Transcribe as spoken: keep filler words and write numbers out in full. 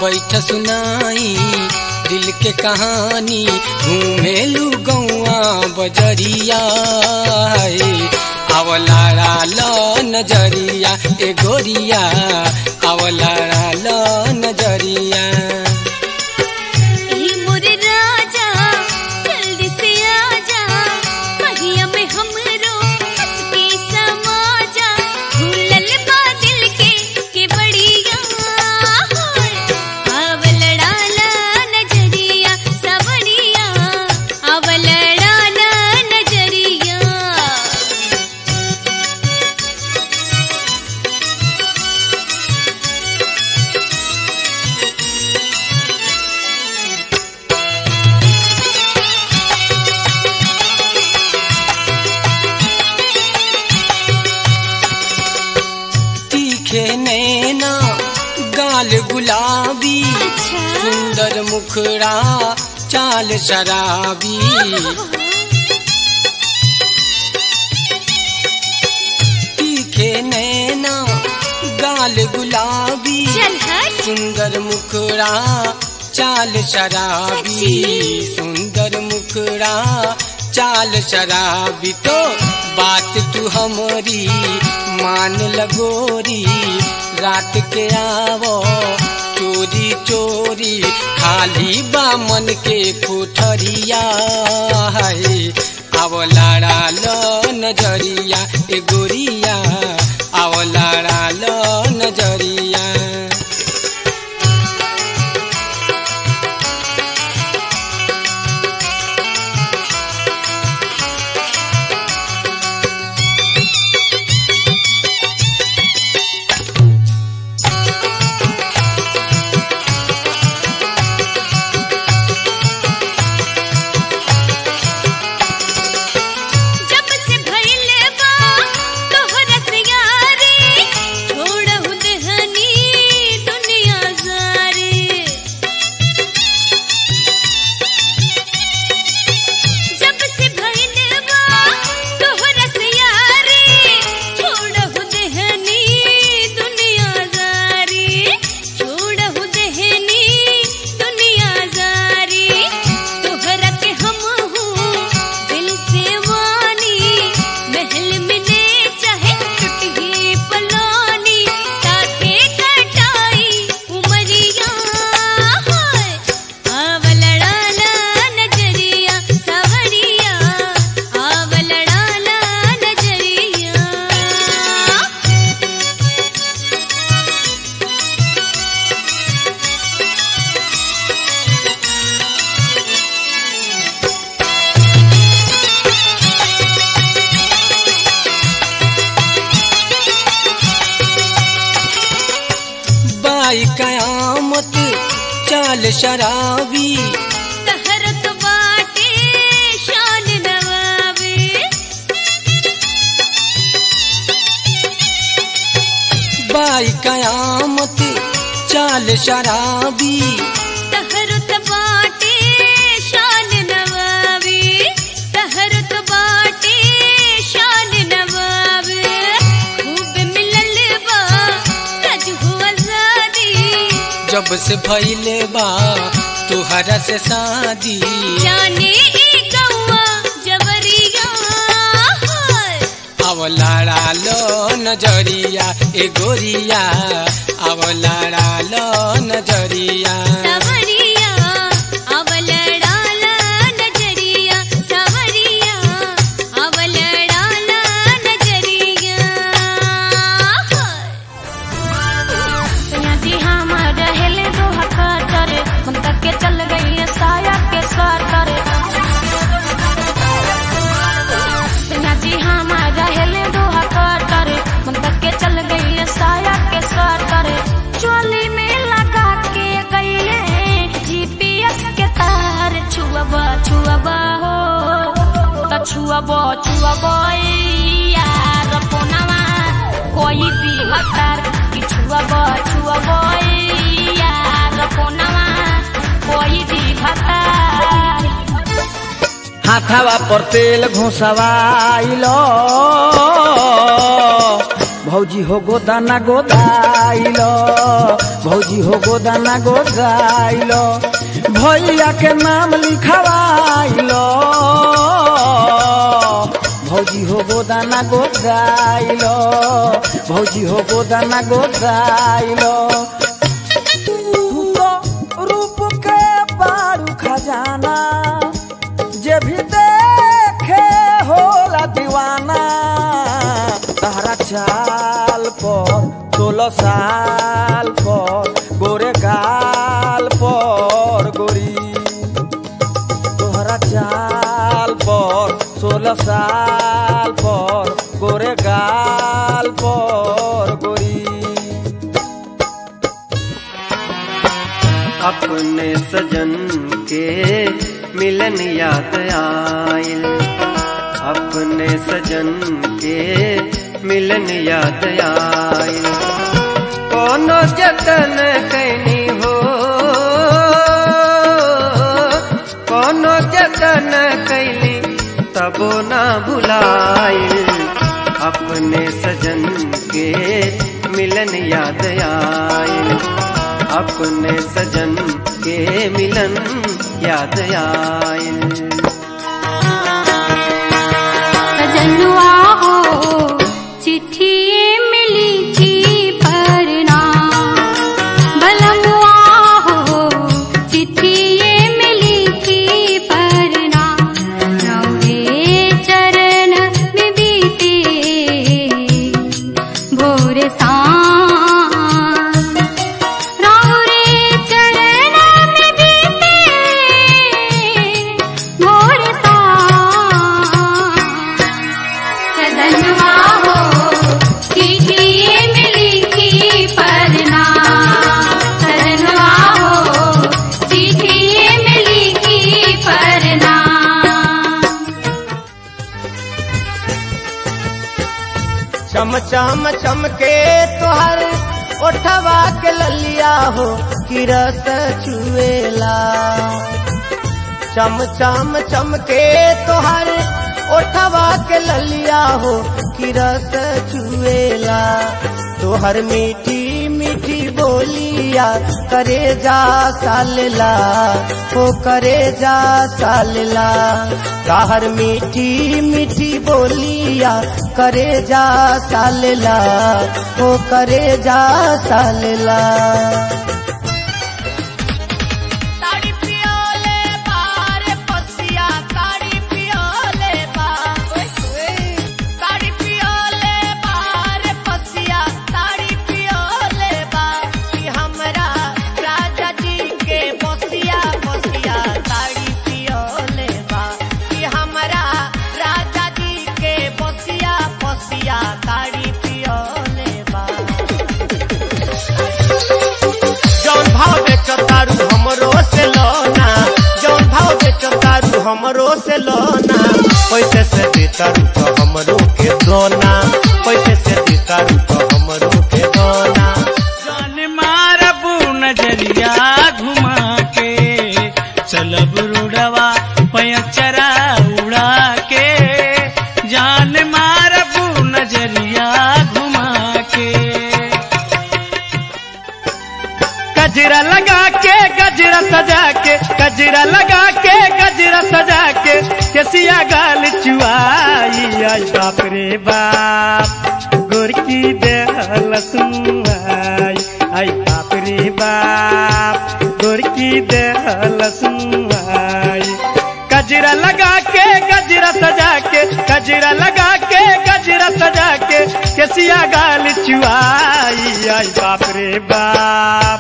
बैठ सुनाई दिल के कहानी घूमेलू गौआ बजरिया आवलारा लो नजरिया ए गोरिया आवलारा लो नजरिया। नैना गाल गुलाबी सुंदर मुखड़ा चाल शराबी तीखे नैना गाल गुलाबी सुंदर मुखड़ा चाल शराबी सुंदर मुखड़ा चाल शराबी तो बात तू हमारी मान लगोरी रात के आवो चोरी चोरी खाली बामन के कोठरिया है आवो लाड़ा लो नजरिया ए गोरिया आवो लाड़ा लो नजरिया। कयामत चाल शराबी तहरत बाटे शान नवाबी बाई कयामत चाल शराबी तहरत बाटे शान नवाबी तहरत बाटे शान नवाबी खूब मिलल बा रजहु जब से भइले बा तुहरा से शादी जाने ई गौआ जबरिया आवो लाड़ा लो नजरिया ए गोरिया आवो लाड़ा लो नजरिया। छुआबो छुआबो यार कोनावा कोई भी हतार कि छुआबो छुआबो यार कोनावा कोई भी हतार हाथावा पर तेल घुसवाइलो भौजी हो गोदाना गोदाइलो, भौजी हो गोदाना गोदाइलो, भैया के नाम लिखवाइलो, भौजी हो गोदाना गोदाइलो, भौजी हो गोदाना गोदाइलो। तू तो रूप के बारू खजाना, जे भी देखे होला दीवाना, तहरा चाल पर सोलह साल पर गोरे गाल पर गोरी, तोहरा चाल पर सोलह साल पर गोरे गाल पर गोरी। अपने सजन के मिलन याद आइल, अपने सजन के मिलन याद आइल, कोनो जतन कैनी हो, कोनो जतन कैली तबो ना भुलाइल, अपने सजन के मिलन याद आइल, अपने सजन के मिलन याद आइल। सजनुआ हो चिट्ठी मिली थी परना, बलमुआ हो चिट्ठी मिली थी परना, रौरे चरण में बीते भोर सांझ, रौरे चरण में बीते भोर सांझ। सजनुआ हो चिट्ठी मिली थी परना, सजनुआ हो चिट्ठी मिली थी परना। चम चम चमके तोहर ओठवा के ललिया हो किरत छुएला, चम चम चमके तोहर ओठवा के ललिया हो किरत छुएला, तोहर मीठी मीठी बोलिया करे जा सालला हो करे जा सालला, तोहर मीठी मीठी बोलिया करे जा सालला हो करे जा सालला। ताड़ी पियोले बार पसिया, ताड़ी पियोले बार, ताड़ी पियोले बार पसिया, ताड़ी पियोले बार, कि हमरा राजा जी के बसिया बसिया, ताड़ी पियोले बार, कि हमरा राजा जी के बसिया बसिया, ताड़ी पियोले बार। जौन भाव बेचो तारू हमरो से लोना, जौन भाव बेचो तारू हमरो से लोना, पैसे से दे तारू तो हमरो के दोना, पैसे से दे तारू तो हमरो के दोना। जान मारबू नजरिया घुमा के, चलब रुड़वा पयचरा उड़ा के, जान मारबू नजरिया घुमा के। गजरा लगा के गजरा सजा के, गजरा लगा के गजरा सजा के, केसिया गाल चुआई, आई बाप रे बाप गोरकी देहल सुनाई, आई बाप रे बाप गोरकी देहल सुनाई। गजरा लगा के गजरा सजा के, गजरा लगा के गजरा सजा के, केसिया गाल चुआई, आई बाप रे बाप